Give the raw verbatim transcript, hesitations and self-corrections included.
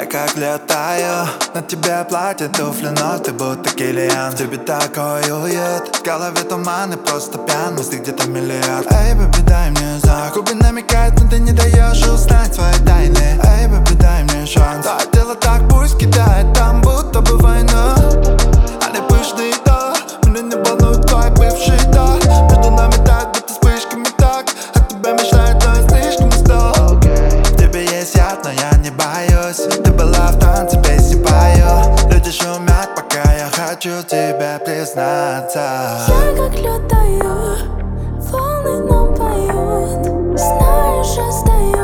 как летаю. На тебе платье, туфли, но ты будто Киллиан. В тебе такой уют, в голове туман и просто пьян. Мысли где-то миллиард. Эй, бэби, дай мне знак. Губы намекают, но ты не даешь узнать свои тайны. Эй, бэби, дай мне шанс. Да, дело так, пусть кидает там, будто бы война. Они пышные, да, меня не волнует твой бывший, да. Между нами так, будто вспышками так. От тебя мечтает, но я слишком устал. В тебе есть яд, но я не боюсь. Ты была в танце, песни пою. Люди шумят, пока я хочу тебе признаться. Я как летаю, волны нам поют. Знаешь, остаюсь.